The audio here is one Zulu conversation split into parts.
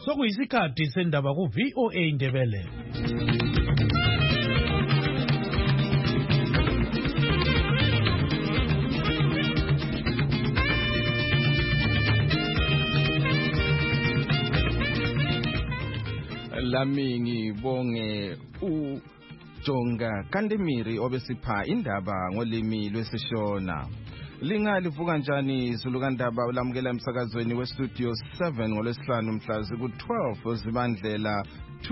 Sokuyisikhathi sendaba ku VOA Ndebele. Lami ngibonge uJonga Kandemiri obesipha indaba ngolimi lwesiShona. Lingalivuka kanjani Zulukandaba ulamukela emsakazweni weStudio 7 ngolwesihlanu mhla ziku-12 Zibandlela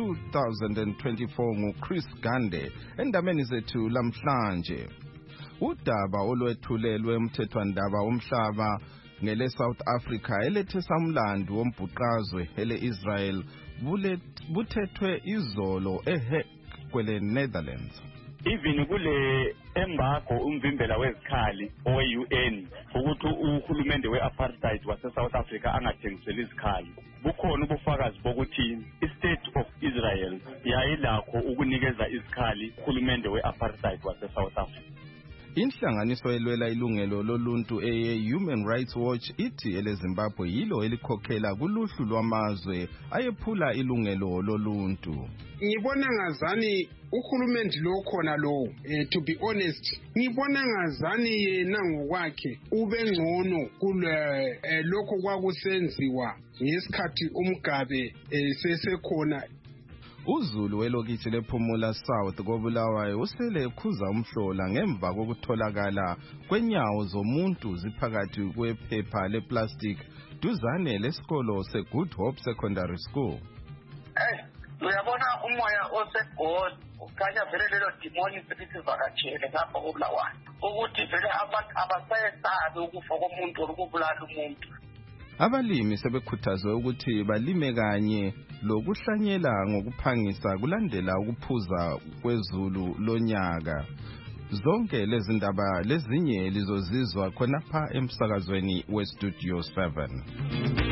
2024 nguChris Gande endabeni zethu lamhlanje. Udaba olwethulelwe umthethwandaba womhlaba ngele South Africa elethesa umlando wombhuqazwe ele-Israel buthethwe izolo eHague kwele Netherlands. Even kule embargo umvimbela wezikhali owe-UN ukuthi uhulumende we-apartheid wase-South Africa angathengiseli izikhali, bukhona ubufakazi bokuthi i-State of Israel yayilakho ukunikeza izikhali uhulumende we-apartheid wase-South Africa. Inhlanganiso elwela ilungelo loluntu eye-Human Rights Watch ithi eleZimbabwe yilo elikhokhela kuluhlu lwamazwe ayephula ilungelo loluntu. Ngibona ngazani uhulumende lo khona lo, to be honest, ngibona ngazani yena ngokwakhe ubengcono kule lokho kwakusenziwa ngesikhathi uMgabe sesekhona. uZulu welokithi lePhumula South koBulawayo usele ekhuza umhlola ngemva kokutholakala kwenyawo zomuntu ziphakathi kwephepha leplastic duzane lesikolo seGood Hope Secondary School. Uyabona umoya osegod ukhanya vele lelo demoni selivakatshele lapha koBulawayo ukuthi vele abantu abasayesabi ukufa komuntu okubulala umuntu. Abalimi sebekhuthazwe ukuthi balime kanye lokuhlanyela ngokuphangisa kulandela ukuphuza kwezulu lonyaka. Zonke lezi ndaba lezinye lizozizwa khonapha emsakazweni weStudio 7.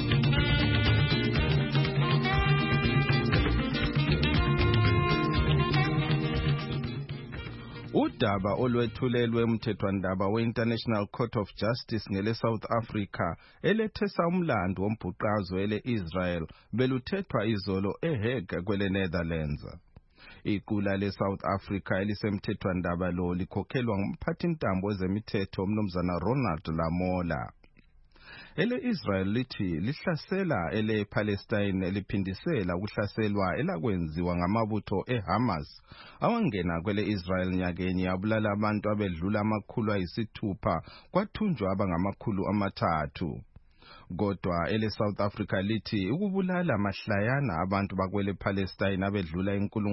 Udaba olwethulelwe umthethwandaba we-International Court of Justice ngele South Africa elethesa umlando wombhuqazwe ele-Israel beluthethwa izolo eHague kwele Netherlands. Iqula le-South Africa elisemthethwandaba lo likhokhelwa ngumphathintambo wezemithetho umnumzana Ronald Lamola. Ele-Israel lithi lihlasela ele-Palestine liphindisela ukuhlaselwa elakwenziwa ngamabutho eHamas awangena kwele-Israel nyakenye yabulala abantu abedlula 600 kwathunjwa abangamakhulu 3. Kodwa ele-South Africa lithi ukubulala mahlayana abantu bakwele Palestine abedlula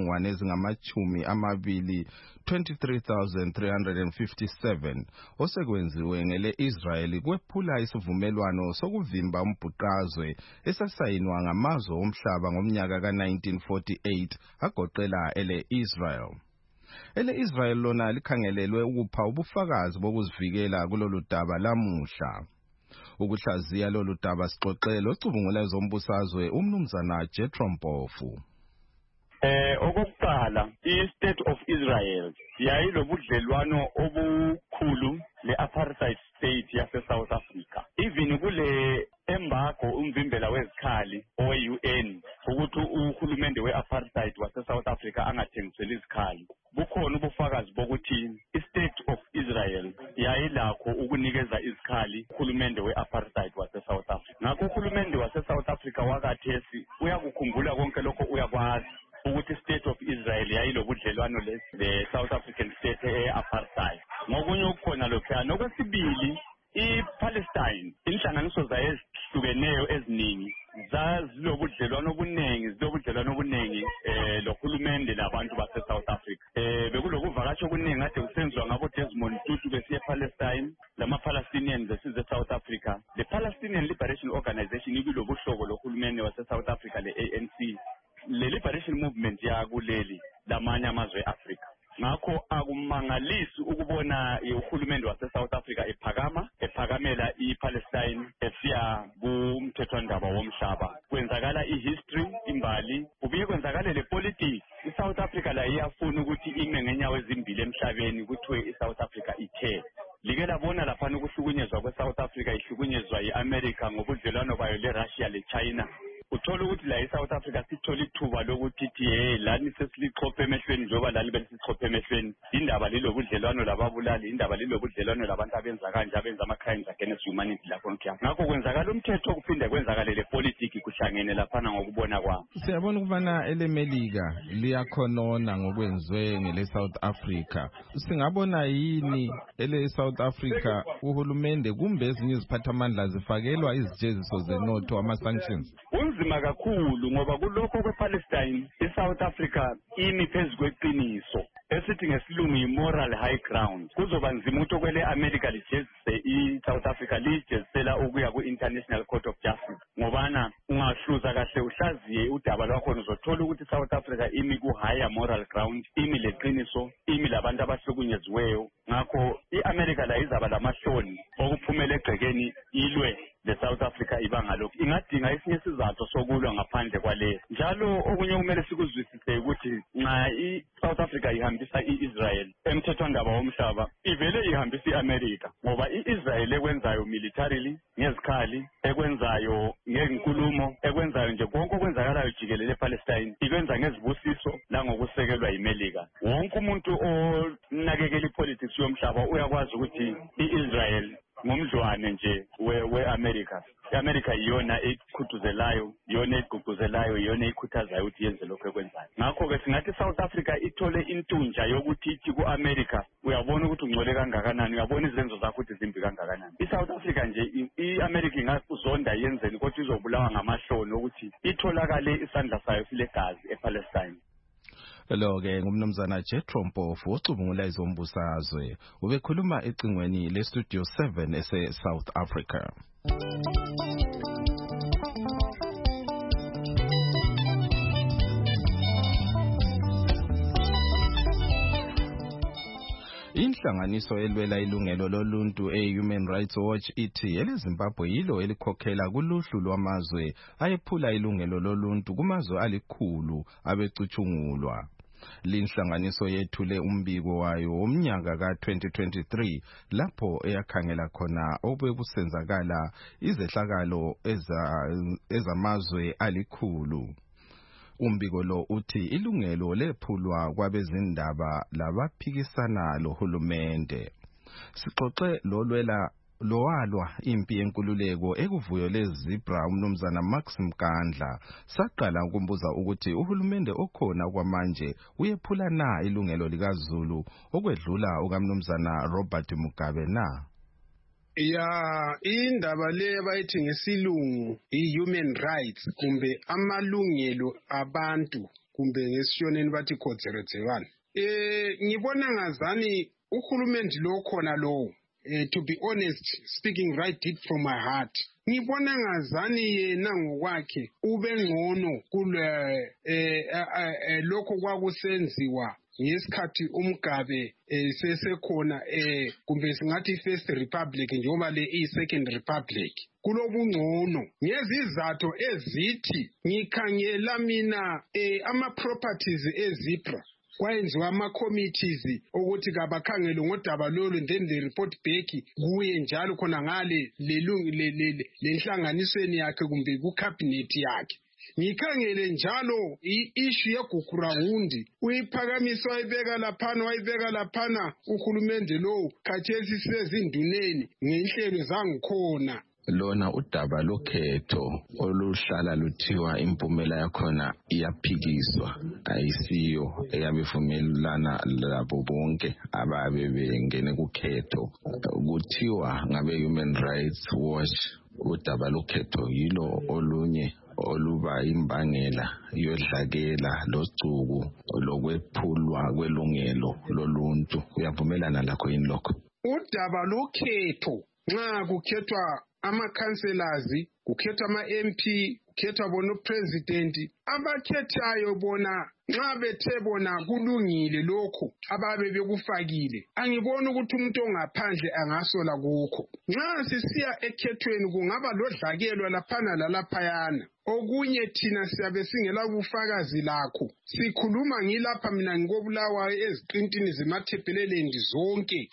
23,357 osekwenziwe ngele Israel kwephula isivumelwano sokuvimba umbhuqazwe esasayinwa ngamazwe omhlaba ngomnyaka ka-1948 agoqela ele-Israel. Ele-Israel lona likhangelelwe ukupha ubufakazi bokuzivikela kulolu daba lamuhla. Ukuhlaziya lolu daba sixoxele ocubungula ezombusazwe umnumzana Jethro Mpofu. Okokuqala, i-State of Israel yayilobudlelwano obukhulu le-apartheid state yase-South Africa. Even kule embargo umvimbela wezikhali owe-UN ukuthi uhulumende we-apartheid wase-South Africa angathengiseli izikhali, bukhona ubufakazi bokuthi i-State of Israel yayilakho ukunikeza izikhali uhulumende we-apartheid wase-South Africa. Ngakho uhulumende wase-South Africa wakathesi uyakukhumbula konke lokho uyakwazi ukuthi i-State of Israel yayilobudlelwano le-South African state e-apartheid. Ngokunye ukukhona lokhuyana. Okwesibili, i-Palestine inhlanganiso zayo ezihlukeneyo eziningi zilobudlelwano obuningi lohulumende labantu base-South Africa. Bekulokuvakasha okuningi kade kusenziwa ngabo Desmond Tutu besiye ePalestine, lama-Palestinians besize eSouth Africa. The Palestinian Liberation Organization ikulobuhlobo lohulumende wase-South Africa le-ANC. Le liberation movement yakuleli lamanye amazwe e-Africa. Ngakho akumangalisi ukubona uhulumende wase-South Africa ephakamela iPalestine esiya kumthethwandaba womhlaba. Kwenzakala ihistory, imbali, kubuye kwenzakala lepolitics. iSouth Africa la iyafuna ukuthi ime ngenyawo ezimbili emhlabeni kuthiwe iSouth Africa ithe. Like labona laphana ukuhlukunyezwa kweSouth Africa ihlukunyezwa yi-America ngobudlelwano bayo le-Russia le-China. uthola ukuthi la eSouth Africa sithola ithuba lokuthi lani sesilixhophe emehlweni njengoba lali belisixhophe emehlweni indaba lilobudlelwano lababulali indaba lilobudlelwano labantu abenza kanje abenza ama-crimes against humanity lapho nkhaya ngakho kwenzakala umthetho kuphinde kwenzakale le politiki kuhlangene laphana ngokubona kwami. Siyabona ukubana elemelika liyakhonona ngokwenziwe ngele South Africa. Singabona yini ele South Africa uhulumende kumbe ezinye iziphathamandla zifakelwa izijeziso zenotho ama-sanctions? Unzima kakhulu ngoba kulokho kwePalestine iSouth Africa imi phezu kweqiniso esithi ngesilungu i-moral high ground. Kuzoba nzima ukuthi kwele America lijezise i-South Africa lijezisela ukuya ku-International Court of Justice ngobana ungahluza kahle uhlaziye udaba lwakho uzothola ukuthi iSouth Africa imi ku-higher moral ground, imi leqiniso, imi labantu abahlukunyeziweyo. Ngakho i-America la izaba lamahloni okuphumela egcekeni ilwe le-South Africa ibanga lokhu ingadinga esinye isizathu sokulwa ngaphandle kwale. Njalo okunye kumele sikuzwisise ukuthi nxa i-South Africa ihambisa i-Israel emthethwandaba womhlaba ivele ihambisa i-America ngoba i-Israel ekwenzayo militarily ngezikhali ekwenzayo ngenkulumo ekwenzayo nje konke okwenzakalayo jikelele ePalestine ikwenza ngezibusiso langokusekelwa yiMelika. Wonke umuntu onakekela ipolitics yomhlaba uyakwazi ukuthi i-Israel ngumdlwane nje we-America. I-America iyona ekhuthuzelayo, iyona egqugquzelayo, iyona ekhuthazayo ukuthi yenze lokho ekwenzayo. Ngakho-ke singathi South Africa ithole intunja yokuthi ithi ku-America uyabona ukuthi ungcole kangakanani, uyabona izenzo zakho ukuthi zimbi kangakanani. I-South Africa nje i-America ingakuzonda yenzeni kodwa izobulawa ngamahloni ukuthi itholakale isandla sayo silegazi ePalestine. Lo-ke ngumnumzana Jethro Mpofu ocubungula izombusazwe ubekhuluma ecingweni le-Studio 7 ese-South Africa. Inhlanganiso elwela ilungelo loluntu e-Human Rights Watch ithi eleZimbabwe yilo elikhokhela kuluhlu lwamazwe ayephula ilungelo loluntu kumazwe alikhulu abecutshungulwa. Linhlanganiso yethule umbiko wayo womnyaka ka-2023 lapho eyakhangela khona obekusenzakala izehlakalo ezamazwe alikhulu. Umbiko lo uthi ilungelo lephulwa kwabezindaba labaphikisana lohulumende. Sixoxe lowalwa impi yenkululeko ekuvuyo leZibra umnumzana Max Mkandla saqala ukumbuza ukuthi uhulumende okhona kwamanje uyephula na ilungelo likaZulu okwedlula ukamnumzana Robert Mugabe na? Indaba le abayithi ngesilungu i-human rights kumbe amalungelo abantu kumbe ngesishoneni bathi kodzerezewana. Ngibona ngazani uhulumende lo khona lo to be honest, speaking right deep from my heart, ngibona ngazani yena ngokwakhe ube ngcono lokho kwakusenziwa ngesikhathi uMgabe sesekhona kumbe singathi first republic njengoba le second republic kulobungcono ngezizathu ezithi ngikhangela mina ama properties eZibra kwayenziwa ama-committees ukuthi kabakhangele ngodaba lolu then the report back kuye njalo khona ngale lenhlanganisweni yakhe kumbe ku-cabinet yakhe. Ngikhangele njalo i-issue yeGugurawundi uyiphakamisa wayibeka laphana uhulumende lo khathesi sezinduneni ngenhlelo zangikhona. Lona udaba lokhetho oluhlala luthiwa impumela yakhona iyaphikiswa ayisiyo eyabevumelana labo bonke ababe bengene kukhetho kuthiwa ngabe Human Rights Watch udaba lokhetho yilo olunye oluba imbangela yodlakela locuku lokwephulwa kwelungelo loluntu. Uyavumelana lakho yini lokho? Udaba lokhetho nxa kukhethwa ama-councillors, kukhethwa ama-MP, kukhethwa bona upresident, abakhethayo bona nxa bethe bona kulungile lokho ababe bekufakile angibona ukuthi umuntu ongaphandle angasola kukho. Nxa sisiya ekhethweni kungaba lodlakelwa laphana lalaphayana okunye thina siyabe singela bufakazi lakho. Sikhuluma ngilapha mina ngikobulawayo eziqintini zemathebhelelendi zonke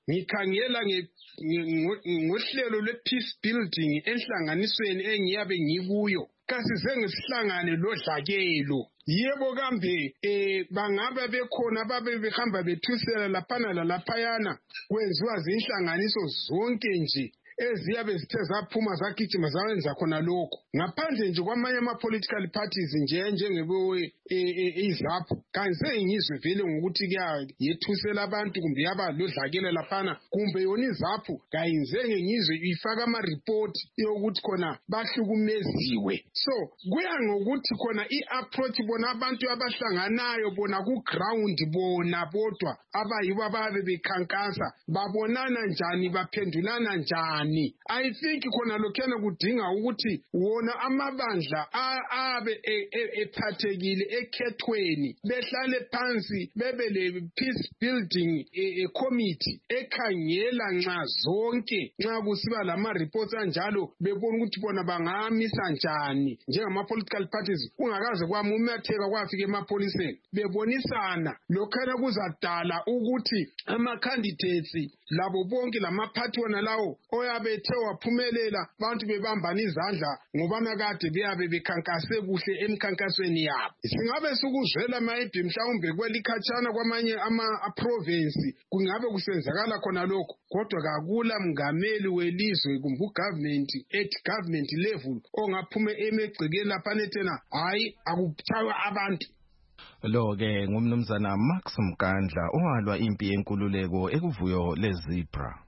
ngikhangela ngohlelo lwe-peace building enhlanganisweni engiyabe ngikuyo kasize ngesihlangane lodlakelo. Yebo kambe bangaba bekhona babe behamba bethusela laphana lalaphayana kwenziwa zinhlanganiso zonke nje eziyabe zithe zaphuma zagijima zawenza khona lokho ngaphandle nje kwamanye ama-political parties njengebe izapho kanze ngizwe vele ngokuthi yethusela abantu kumbe yaba lodlakela laphana kumbe yona izapho kayinzenge ngizwe ifaka ama-report yokuthi khona bahlukumeziwe. So kuya ngokuthi khona i-approach bona abantu abahlanganayo bona ku-ground bona bodwa abayibo ababe bekhankasa babonana njani baphendulana njani. I think khona lokhena kudinga ukuthi wona amabandla abe ephathekile ekhethweni behlale phansi bebe le peace building committee ekhangela nxa zonke nxa kusiba lama reports anjalo bebona ukuthi bona bangamisa njani njengama-political parties kungakaze kwamumetheka kwafika emapholiseni bebonisana lokhana kuzadala ukuthi ama-candidates labo bonke lamaphathi wona lawo oyabethe waphumelela bantu bebambana izandla ngobana kade beyabe bekhankase kuhle emkhankasweni yabo. Singabe sikuzwela maybe mhlawumbe kwelikhatshana kwamanye ama-province kungabe kusenzakala khona lokho kodwa kakula mngameli welizwe kumbe ugovernment at government level ongaphume emegcekeni laphana ethena hayi akuthaywa abantu. Lo-ke ngumnumzana Max Mkandla owalwa impi yenkululeko ekuvuyo leZebra.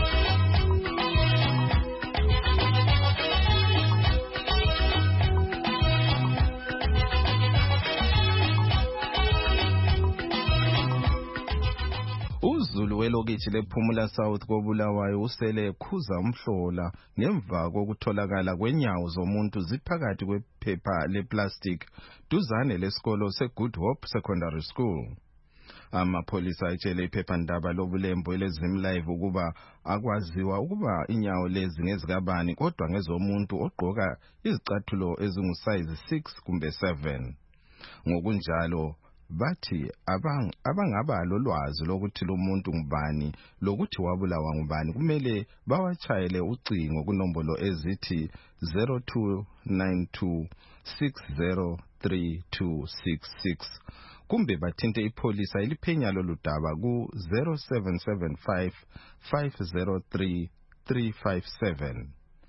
UZulu welokithi lePhumula South koBulawayo usele ekhuza umhlola ngemva kokutholakala kwenyawo zomuntu ziphakathi kwephepha leplastic duzane lesikolo seGood Hope Secondary School. Amapholisa etshele iphephandaba lobulembo eleZimlive ukuba akwaziwa ukuba inyawo lezi ngezikabani kodwa ngezomuntu ogqoka izicathulo ezingusize 6 kumbe 7. Ngokunjalo bathi abangaba lolwazi lokuthi lo muntu ngubani lokuthi wabulawa ngubani kumele bawachayele ucingo kunombolo ezithi 0292603266 kumbe bathinte ipolisa eliphenya loludaba ku 0775 503 357.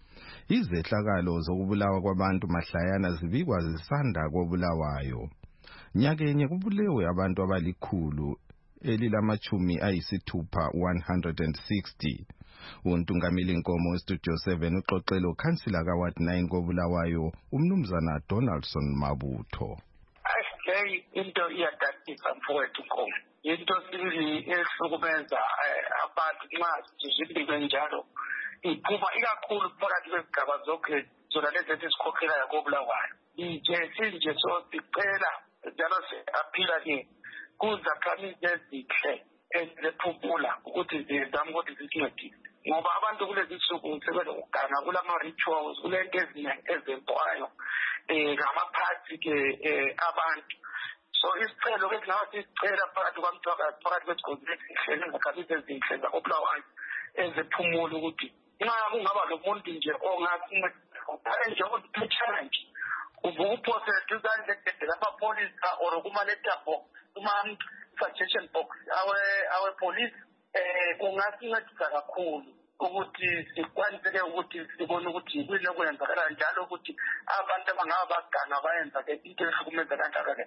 Izehlakalo zokubulawa kwabantu mahlayana zibikwa zisanda koBulawayo. Nyakenye kubulewe abantu abalikhulu elilamachumi ayisithupha 160. Untungameli Nkomo weStudio 7 uxoxelo Councillor kaWard 9 koBulawayo umnumzana Donaldson Mabutho. Asihleli into iyadadisa mfowethu Nkomo. Into sibili ehlukumeza abantu nxa zizibike njalo iphuma ikakhulu phakathi kwezigaba zonke zona lezi esikhokhelayo koBulawayo. Sinje sicela njalo aphila-ke kuzakhamizi ezihle ezilephumula ukuthi zizame ukuthi zisincedise ngoba abantu kulezi nsuku sebelokuganga kulama-rituals kulento eziningi ezentwayo ngamaphathi-ke abantu. So isicelo ke singaba sisicela phakathi kwamthwakazi phakathi kwesigodi esihle nezakhamizi ezinhle zakoBulawayo ezephumula ukuthi nxa kungaba lo muntu nje ongasincedisa njengokuthi challenge ubuphose duzane legedela amapolisa or kuma-letter box kuma-suggestion box awe police kungasincedisa kakhulu ukuthi sikwaniseke ukuthi sibone ukuthi yikuyini okwenzakala njalo ukuthi abantu abangaba baganga bayenza-ke into ehlukumeza kanjalo-ke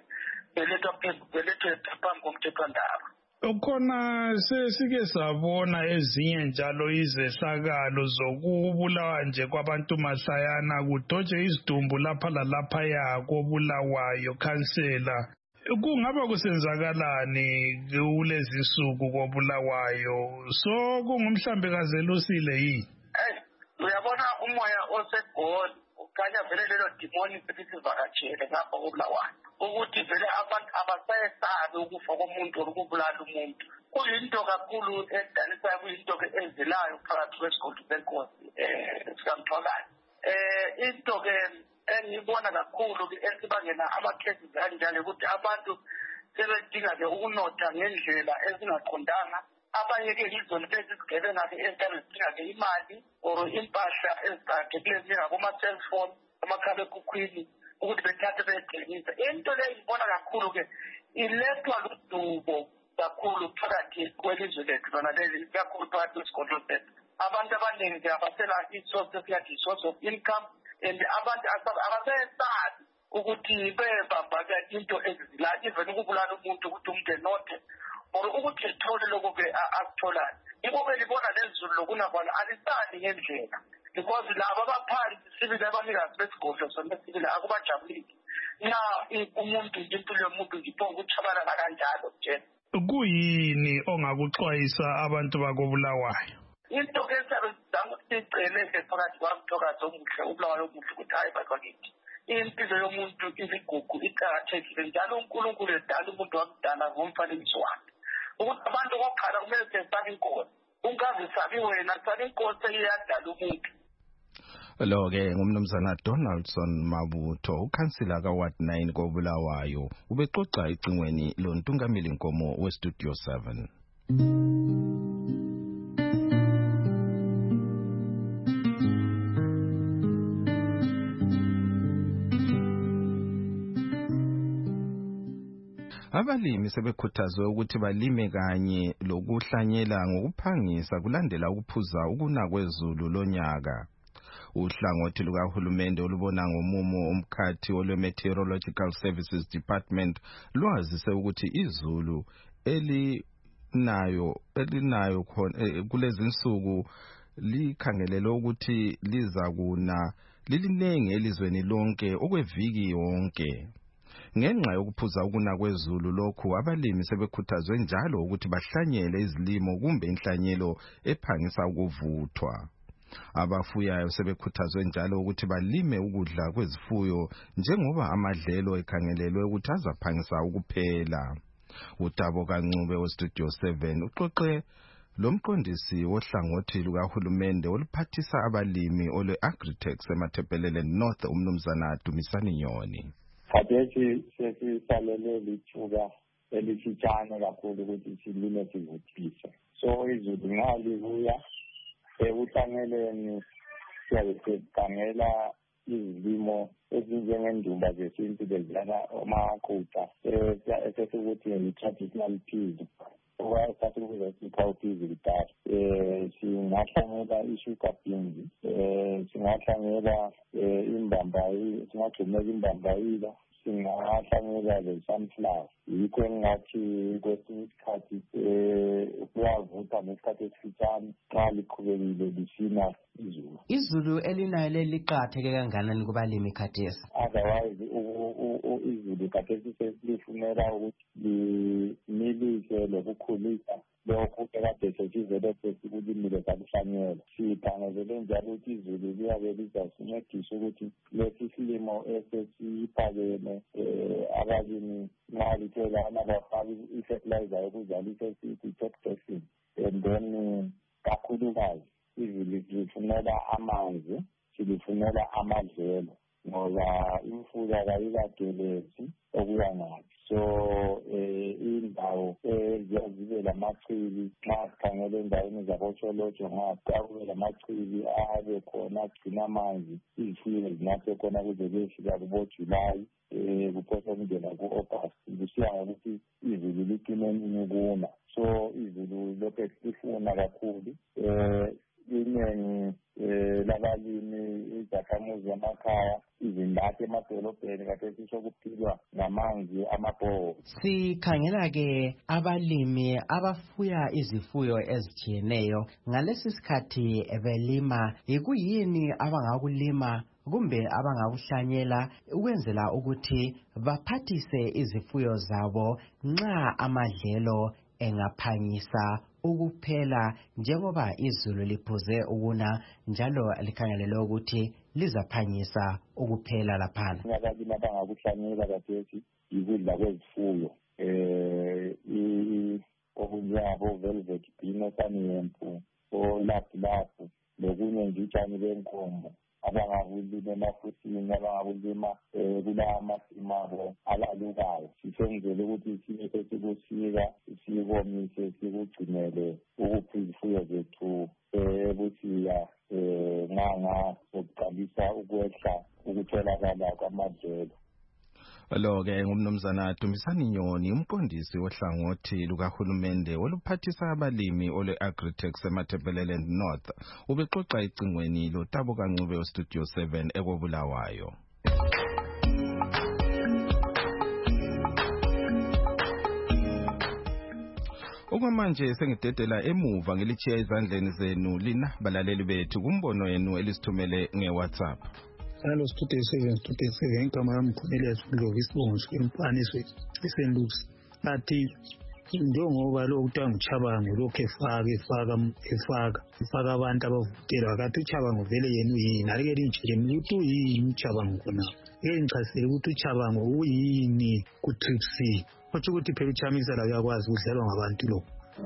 belethwe phambi komthethwandaba. Khona sesike sabona ezinye njalo izehlakalo zokubulawa nje kwabantu mahlayana kudoje izidumbu lapha lalaphaya koBulawayo Councillor. Kungaba kusenzakalani kulezi nsuku koBulawayo so kungumhlambe kazelusile yini? Uyabona umoya oseGoli ukhanya vele lelo demoni sivakatshele ngapha koBulawayo ukuthi vele abantu abasayesabi ukufa komuntu or ukubulala umuntu. Kuyinto kakhulu edanisayo kuyinto-ke ezilayo phakathi kwesigodi senkosi sikamthwakazi. Into-ke engiyibona kakhulu-ke esibangela ama-cases kanjalo ukuthi abantu sebedinga-ke ukunotha ngendlela ezingaqondanga abanye-ke izona lezi zigebenga-ke ezithabe zidinga-ke imali or impahla ezikade kulezi njengakoma-cellphone amakhalekhukhwini ukuthi bethathe beyithengisa. Into leyo ngibona kakhulu-ke ilethwa ludubo kakhulu phakathi kwelizwe lethu lona leli, kakhulu phakathi kwesigodlo sethu. Abantu abaningi abasela i-source esiyathi i-source of income, and abantu abasesazi ukuthi bebabhaka into ezizilayo, even ukubulala umuntu ukuthi umuntu enothe or ukuthi ethole lokho-ke akutholayo. Yiko-ke libona lezulu lokunakwana alisali ngendlela, because laba abaphansi sibili abanikazi besigodlo sona sibili akubajabulisi. Na umuntu impilo yomuntu ngiphonga ukutshabalala kanjalo nje. Kuyini ongakuxwayisa abantu bakobulawayo? Into-ke esabe sizama siyigcele-ke phakathi kwamthokazi omuhle, ubulawayo omuhle, ukuthi hayi bakithi impilo yomuntu iligugu iqakathekile, njalo uNkulunkulu edala umuntu wakudala ngomfanekiso wakhe, ukuthi abantu kokuqala kumele sisabe inkosi. Ungazisabi wena, sabe inkosi eyadala umuntu. Lo-ke ngumnumzana Donaldson Mabutho, ukhansila kaWard 9 kobulawayo, ubexoxa icingweni loNtungameli Nkomo weStudio 7. Abalimi sebekhuthazwe ukuthi balime kanye lokuhlanyela ngokuphangisa kulandela ukuphuza ukuna kwezulu lonyaka. Uhlangothi lukahulumende olubona ngomumo umkhathi olwe-Meteorological Services Department lwazise ukuthi izulu elinayo kulezi nsuku likhangelelwe ukuthi lizakuna lilinenge elizweni lonke okweviki yonke. Ngenxa yokuphuza ukuna kwezulu lokhu, abalimi sebekhuthazwe njalo ukuthi bahlanyele izilimo kumbe inhlanyelo ephangisa ukuvuthwa. Abafuyayo sebekhuthazwe njalo ukuthi balime ukudla kwezifuyo njengoba amadlelo ekhangelelwe ukuthi azaphangisa ukuphela. uDabo Kancube weStudio 7 uxoxe lomqondisi wohlangothi lukahulumende oluphathisa abalimi olwe-Agritech eMathebhelele North umnumzana Dumisani Nyoni. Khathesi sesisalele lithuba elifitshane kakhulu ukuthi silime sivuthise. So izulu ngalibuya ekuhlanyeleni siyabe sikhangela izilimo ezinjengendumba zesintu leziyana omaqutha esesikuthi yi-traditional peas. Okwasathi ukuze sikhawu peas kudala. Singahlanyela i-sugar beans, singahlanyela imbambayila, singagcinela imbambayila, singahlanyela le-sunflower. Yikho engathi kwesinye isikhathi kuyavutha ngesikhathi esifitshane xa liqhubekile lisina izulu. Izulu elinayo liqakatheke kangakanani kubalimi khathesi? Otherwise izulu khathesi selifunela ukuthi limilise lokukhulisa lokhu ekade sesivele sesikulimile sakuhlanyela. Sikhangele njalo ukuthi izulu liyabe lizasincedisa ukuthi lesi silimo esesiphakeme abalimi nxa lithelana bafake i-fertilizer yokuzalisa esithi top dressing, and then kakhulukazi izulu lifunela amanzi, silifunela amadlelo ngoba imfula kayikagelezi okuya ngathi. So indawo zibe lamachibi nxa sikhangele endaweni zabotsholotho ngapha kube lamachibi abe khona agcina amanzi izifuyo zinathe khona kuze kuyefika kuboJulayi kuphosa kungena ku-August kusiya ngokuthi izulu liqine nini kuna. So izulu lokhu lifuna kakhulu iningi labalimi izakhamuzi zamakhaya izindaki emadolobheni khathesi sokuphilwa ngamanzi amabhoho. Sikhangela-ke abalimi abafuya izifuyo ezitshiyeneyo ngalesi sikhathi belima, yikuyini abangakulima kumbe abangakuhlanyela ukwenzela ukuthi baphathise izifuyo zabo nxa amadlelo engaphangisa ukuphela njengoba izulu liphuze ukuna njalo likhangelelwe ukuthi lizaphangisa ukuphela laphana. Abalimi abangakuhlanyela khathesi yikudla kwezifuyo okunjengabo velvet bean, osaniyempu, olaplapu lokunye nje utshani benkomo abangakulima emafusini, abangakulima kulawa masimu abo alalukayo. Sisenzele ukuthi sinye sesibusika sikomise sikugcinele ukuphi izifuyo zethu ebusika nganga sokuqalisa ukwehla ukutholakala kwamadlelo. Lo-ke ngumnumzana Dumisani Nyoni, umqondisi ohlangothi lukahulumende oluphathisa abalimi olwe-Agritech eMatabeleland North, ubexoxa ecingweni loTabo Kancube weStudio 7 ekobulawayo. Okwamanje sengidedela emuva ngelichiya izandleni zenu lina balaleli bethu kumbono yenu elisithumele ngeWhatsApp. Hello, Studio 7, igama yami Khumelezo Ndlovu isibongo sempaniso esenlusi. Athi njengoba lo kuthiwa nguChabango lokhu efaka abantu abavotela kathi uChabango vele yena uyini alike linjini ukuthi uyini uChabango khona ngeke ngichasele ukuthi uChabango uyini ku-Trip-C otsho ukuthi phela uChamisa la uyakwazi ukudlalwa ngabantu lo.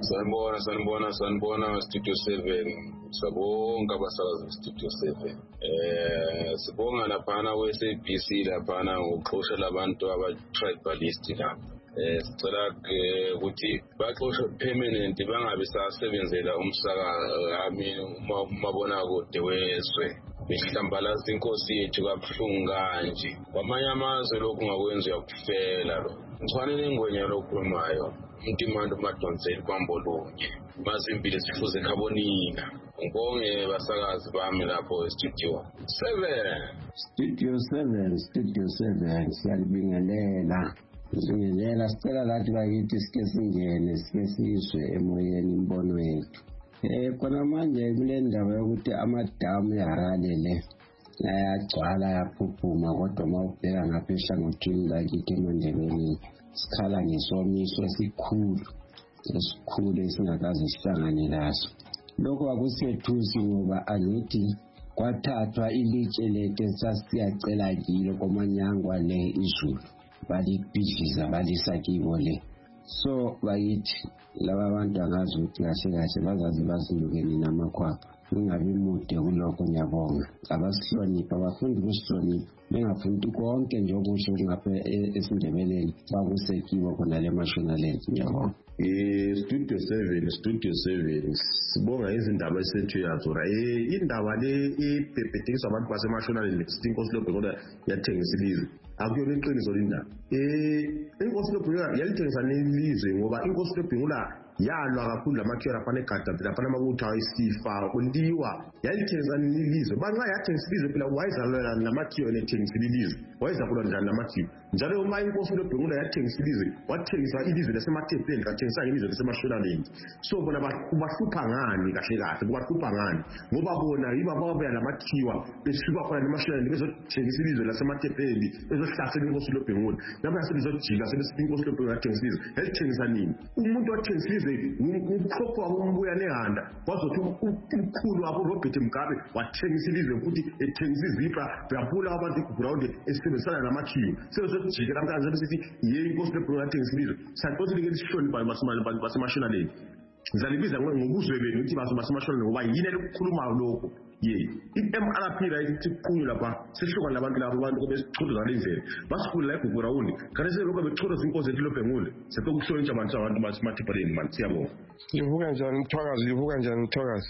Sanibona Studio 7. Sabonga abasakazi Studio 7. Sibonga laphana we-SABC laphana ngokuxoshela abantu aba-tribalist lapha. Sicela ukuthi baxoshwe permanent bangabe sasebenzela umsakami umabona kude wezwe. Behlambalaza inkosi yethu kabuhlungu kanje. Kwamanye amazwe lokhu ngakwenza uyakufela lo. Ngicwanele ingwenya lokhulumayo. Umtimando madonseli kwambolunye. Mazimpilo sifuze khabonina. Ngibonge basakazi bami lapho estudio 7. Studio 7 siyalibingelela. Sicela lathi bakithi sike singene sike siswe emoyeni imbono yethu. Khona manje kule ndaba yokuthi amadamu eHarare le ayagcwala yaphuphuma kodwa mawubheka ngapha ehlangothini lakithi eMandebeleni sikhala ngesomiso esikhulu esingakaze sihlangane laso. Lokho akusethusi ngoba angithi kwathathwa ilitshe lethu esasiyacela kilo komanyangwa le izulu balibhidliza balisa kibo le. So bayithi laba bantu angazi ukuthi kahle bazazi bazilukeni namakhwapha. Ungabi mude kulokho ngiyabonga. Abasihlonipha abafundi ukusihlonipha bengafundi konke nje okusho ngapha esindebeleni bakusekiwe khona le Mashonaland. Ngiyabonga. Studio 7 sibonga izindaba esethu yazo ra indaba le ibhebhethekisa abantu baseMashonaland Inkosi Lobhekula yathengisa ilizwe akuyona iqiniso lindaba. Inkosi Lobhekula yalithengisa nelizwe ngoba Inkosi Lobhekula yalwa kakhulu lamakhiwa afana eGadade laphana amabutho ayisifa kundiwa yalithengisa nelizwe banxa yathengisa ilizwe phela wayezalwela namakhiwa nethengisa ilizwe wayezakulwa njani namakhiwa njalo uma Inkosi Lobhekula yathengisa ilizwe wathengisa ilizwe laseMathepeni kathengisa ilizwe laseMashonaland. So bona bahlupha ngani kahle kubahlupha ngani ngoba bona yiba babuya lamakhiwa besuka khona neMashonaland bezothengisa ilizwe laseMathepeni bezohlasela Inkosi Lobhekula lapha yasebezojika sebesithi Inkosi Lobhekula yathengisa ilizwe yalithengisa nini umuntu wathengisa ilizwe umkhokho wambuya nehanda wazothi ukhulu wabo Robert Mugabe wathengisa ilizwe futhi ethengisa izipha bayabula abantu ground esebenzisana namakhiwa sebezojika lapha sebesithi Inkosi Lobhekula yathengisa ilizwe santothi lisishoni baseMashonaland. Ngizalibiza ngokuzwe benu ukuthi baseMashonaland ngoba yini elikhuluma lokho i-MRP la ithi kuyo lapha sihluka labantu labo abantu besichuza lendlela basikule la eGugurawundi kanti selokho bechuza inkosi ethi Lobhengule sekuhlonitsha abantu baseMathepeni man siyabonga. Livuka njani Mthwakazi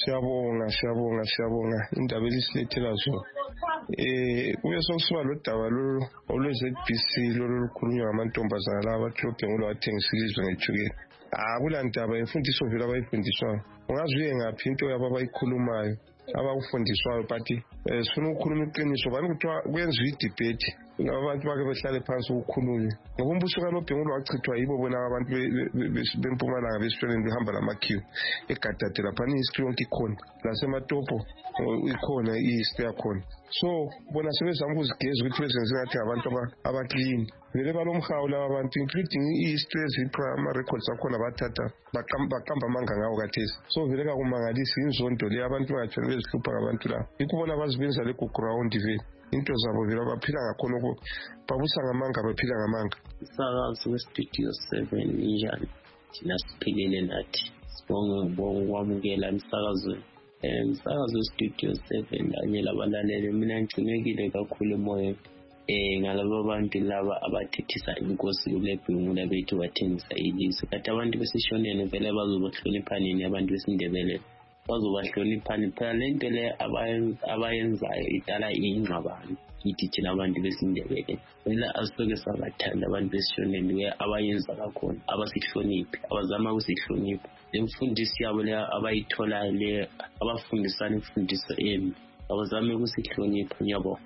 siyabonga indaba elisilethela zona. Kube sokusiba lodaba olwe-ZBC lolukhulunywa ngamantombazana laba athi Lobhengule wathengisa ilizwe ngejukela. Akula ndaba imfundiso vele abayifundiswayo. Ungazi uye ngaphi into yabo abayikhulumayo abakufundiswayo but sifuna ukukhuluma iqiniso bani kuthiwa kwenziwa idebate abantu bake behlale phansi ukukhulunywa ngoba umbuso kaLobhengule wachithwa yibo bona abantu bempumalanga besifeni behamba lamakhiwo eGadade laphana ihistory yonke ikhona laseMatopo ikhona ihistory yakhona. So bona sebezama ukuzigeza ukuthi bezenze ngathi abantu abaclean vele balomhawu laba abantu including ihistory ezipha ama-records akhona bathatha baqamba amanga ngawo kathesi. So vele kakumangalisi inzondo le abantu bangathweni bezihlupha ngabantu laba ikubona bazibenza leGugurawundi vele into zabo vele abaphila ngakhona babusa ngamanga baphila ngamanga. Sakazi weStudio 7 njani thina siphilele nathi sibonga ukwamukela emsakazweni Msakazo Studio 7 kanye labalaleli, mina ngicingekile kakhulu emoyeni ngalabo bantu laba abathethisa inkosi kulebhungu bethu bathengisa ilizwe. Kanti abantu besishoneni vele bazobahlonipha nini abantu besindebele? Bazobahlonipha nini? Phela lento le abayenzayo idala ingxabano kithi thina abantu besindebele. Vele asitoke sabathanda abantu besishoneni we abayenza kakhona, abasihloniphi, abazama ukusihlonipha. Le mfundisi yabo le abayitholayo le abafundisana imfundiso embi, abazame ukusihlonipha. Ngiyabonga.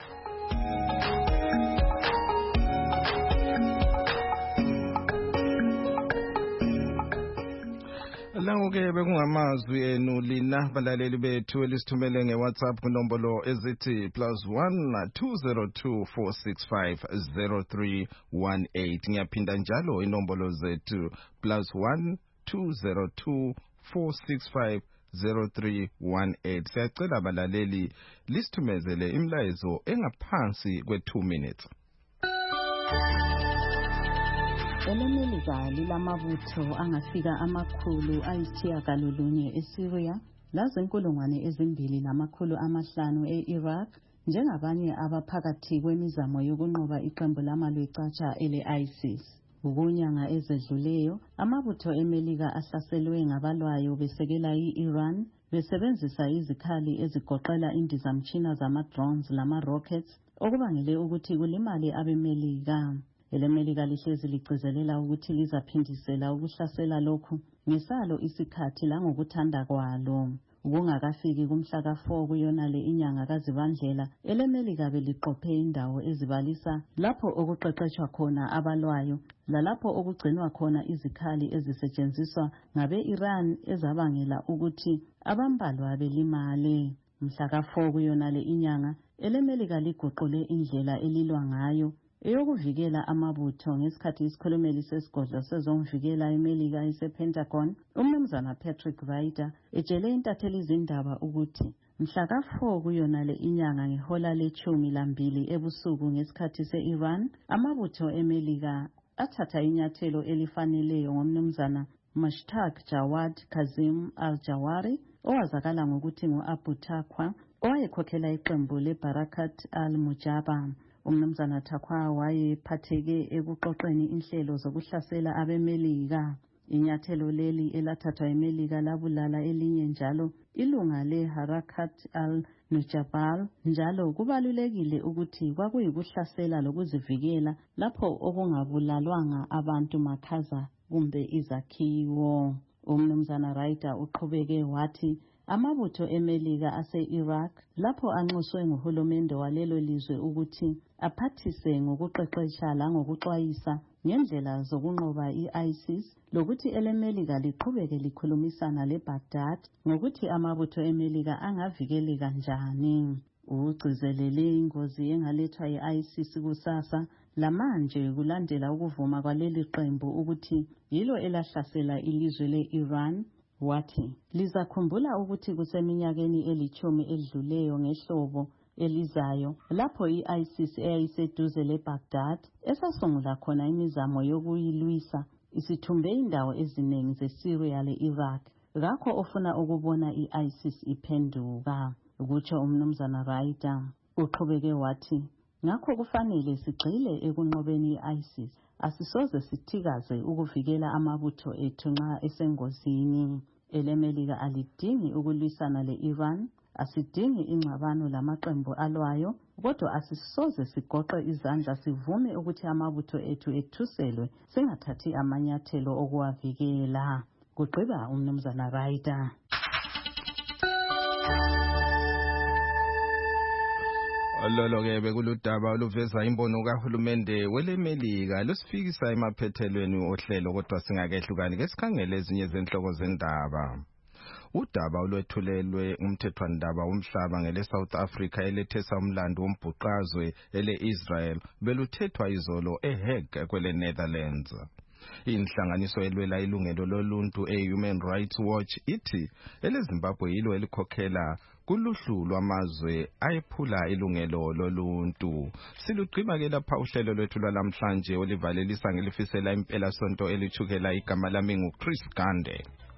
Lawo-ke bekungamazwi enu lina balaleli bethu elisithumele nge-WhatsApp kunombolo ezithi +1 202 465 0318. Ngiyaphinda njalo inombolo zethu +1 202 465 0318. Siyacela abalaleli lisithumezele imlayezo engaphansi kwe2 minutes. EleMelika lilamabutho angafika amakhulu ayisitshiyagalolunye eSyria, lazinkulungwane 2,500 e-Iraq, njengabanye abaphakathi kwemizamo yokunqoba iqembu lamalwecatsha ele-ISIS. Ukunyanga ezedluleyo, amabutho eMelika ahlaselwe ngabalwayo besekela i-Iran, besebenzisa izikhali ezigoqela indizamtshina zama-drones lama-rockets, okubangele ukuthi kulimale abeMelika. EleMelika lihlezi ligcizelela ukuthi lizaphindisela ukuhlasela lokhu ngesalo isikhathi langokuthanda kwalo. Kungakafiki kumhla ka4 kuyonale inyanga kaZibandlela, EleMelika beliqophe indawo ezibalisa lapho okuqeqeshwa khona abalwayo, lalapho okugcinwa khona izikhali ezisetshenziswa ngabe-Iran ezabangela ukuthi abambalwa belimale. Mhla ka4 kuyonale inyanga, EleMelika liguqule indlela elilwa ngayo eyokuvikela amabutho ngesikhathi isikhulumeli sesigodlo sezomvikela eMelika ese-Pentagon, uMnumzana Patrick Ryder, etshele intatheli izindaba ukuthi mhla ka4 kuyonale inyanga ngehola le-12 ebusuku ngesikhathi se-Iran, amabutho eMelika athatha inyathelo elifaneleyo ngomnumzana Mushtaq Jawad Kazim al-Jawari, owazakala ngokuthi ngu-Abu Taqwa, owayekhokhela iqembu le-Barakat al-Mujaba. Umnumzana Taqwa wayephatheke ekuqoqeni inhlelo zokuhlasela abeMelika. Inyathelo leli elathathwa eMelika labulala elinye njalo ilunga le-Harakat al-Nujabal. Njalo kubalulekile ukuthi kwakuyikuhlasela lokuzivikela lapho okungabulalwanga abantu makhaza kumbe izakhiwo. Umnumzana Ryder uqhubeke wathi amabutho eMelika ase-Iraq lapho anxuswe nguhulumende walelo lizwe ukuthi aphathise ngokuqeqesha langokuxwayisa ngendlela zokunqoba i-ISIS, lokuthi eleMelika liqhubeke likhulumisana leBaghdad ngokuthi amabutho eMelika angavikeleka njani. Ugcizelele ingozi engalethwa yi-ISIS kusasa lamanje kulandela ukuvuma kwaleli qembu ukuthi yilo elahlasela ilizwe le-Iran. Wathi lizakhumbula ukuthi kuseminyakeni 10 edluleyo ngehlobo elizayo lapho i-ISIS eyayiseduze leBaghdad esasungula khona imizamo yokuyilwisa, isithumbe indawo eziningi zeSyria le-Iraq. Ngakho ofuna ukubona i-ISIS iphenduka, ukutsho umnumzana Ryder. Uqhubeke wathi ngakho kufanele sigxile ekunqobeni i-ISIS, asisoze sithikaze ukuvikela amabutho ethu nxa esengozini. EleMelika alidingi ukulwisana le-Iran, asidingi ingxabano lamaqembu alwayo, kodwa asisoze sigoqe izandla sivume ukuthi amabutho ethu ethuselwe singathathi amanyathelo okuwavikela. Kugqiba umnumzana Ryder. Lolo-ke bekuludaba oluveza imbono kahulumende weleMelika lusifikisa emaphethelweni ohlelo, kodwa singakehlukani ke sikhangele ezinye zenhloko zendaba. Udaba olwethulelwe umthethwandaba womhlaba ngele-South Africa elethesa umlando wombhuqazwe ele-Israel beluthethwa izolo eHague kwele-Netherlands. Inhlanganiso elwela ilungelo loluntu e-Human Rights Watch ithi eleZimbabwe yilo elikhokhela kuluhlu lwamazwe ayephula ilungelo loluntu. Silugqiba ke lapha uhlelo lwethu lwalamhlanje olivalelisa ngelifisela impela sonto elithukela igama lami nguChris Gande.